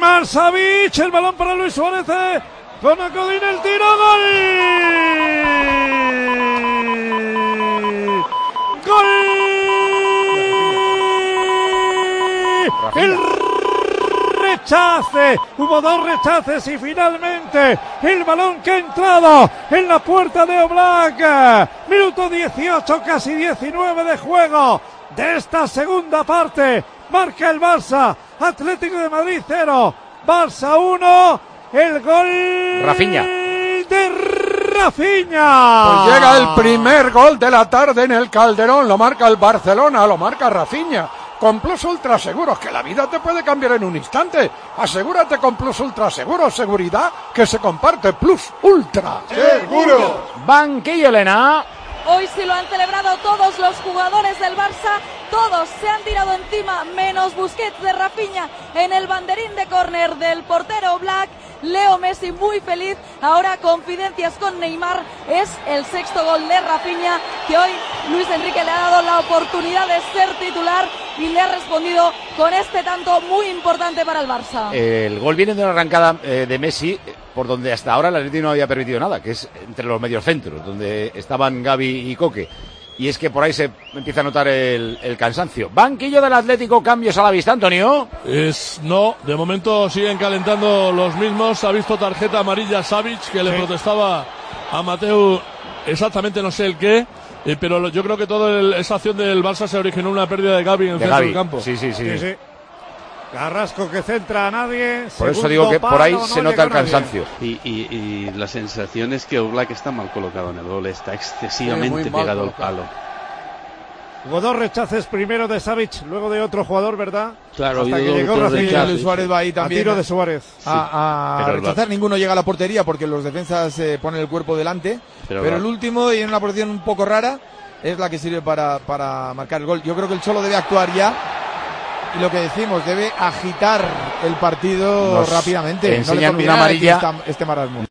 Neymar, Savic, el balón para Luis Suárez, con Acodín, el tiro, gol. Gol. El rechace, hubo dos rechaces y finalmente el balón que ha entrado en la puerta de Oblak. Minuto 18, casi 19 de juego de esta segunda parte. Marca el Barça, Atlético de Madrid 0, Barça 1, el gol Rafinha. de Rafinha. Pues llega el primer gol de la tarde en el Calderón, lo marca el Barcelona, lo marca Rafinha. Con Plus Ultra Seguros, que la vida te puede cambiar en un instante. Asegúrate con Plus Ultra Seguros, seguridad que se comparte. Plus Ultra Seguro. Banquillo, Elena. Hoy sí lo han celebrado todos los jugadores del Barça, todos se han tirado encima, menos Busquets de Rafinha en el banderín de córner del portero Oblak. Leo Messi muy feliz, ahora confidencias con Neymar, es el sexto gol de Rafinha, que hoy Luis Enrique le ha dado la oportunidad de ser titular y le ha respondido con este tanto muy importante para el Barça. El gol viene de una arrancada de Messi, por donde hasta ahora el Atlético no había permitido nada, que es entre los mediocentros, donde estaban Gavi y Coque. Y es que por ahí se empieza a notar el cansancio. Banquillo del Atlético, cambios a la vista, Antonio. No, de momento siguen calentando los mismos. Ha visto tarjeta amarilla Savic, que le protestaba a Mateu exactamente no sé el qué. Pero yo creo que toda esa acción del Barça se originó en una pérdida de Gavi en el centro del campo. Sí. Carrasco que centra a nadie. Por eso digo que por ahí se nota el cansancio. Y la sensación es que Oblak está mal colocado en el gol, está excesivamente pegado al palo. Hubo dos rechaces, primero de Savic, luego de otro jugador, ¿verdad? Claro, hasta que llegó Rafinha. Luis Suárez va ahí también. A tiro de Suárez. A rechazar, ninguno llega a la portería porque los defensas ponen el cuerpo delante. Pero el último, y en una posición un poco rara, es la que sirve para marcar el gol. Yo creo que el Cholo debe actuar ya. Y lo que decimos, debe agitar el partido rápidamente. Enseñan no le una amarilla. este marasmo.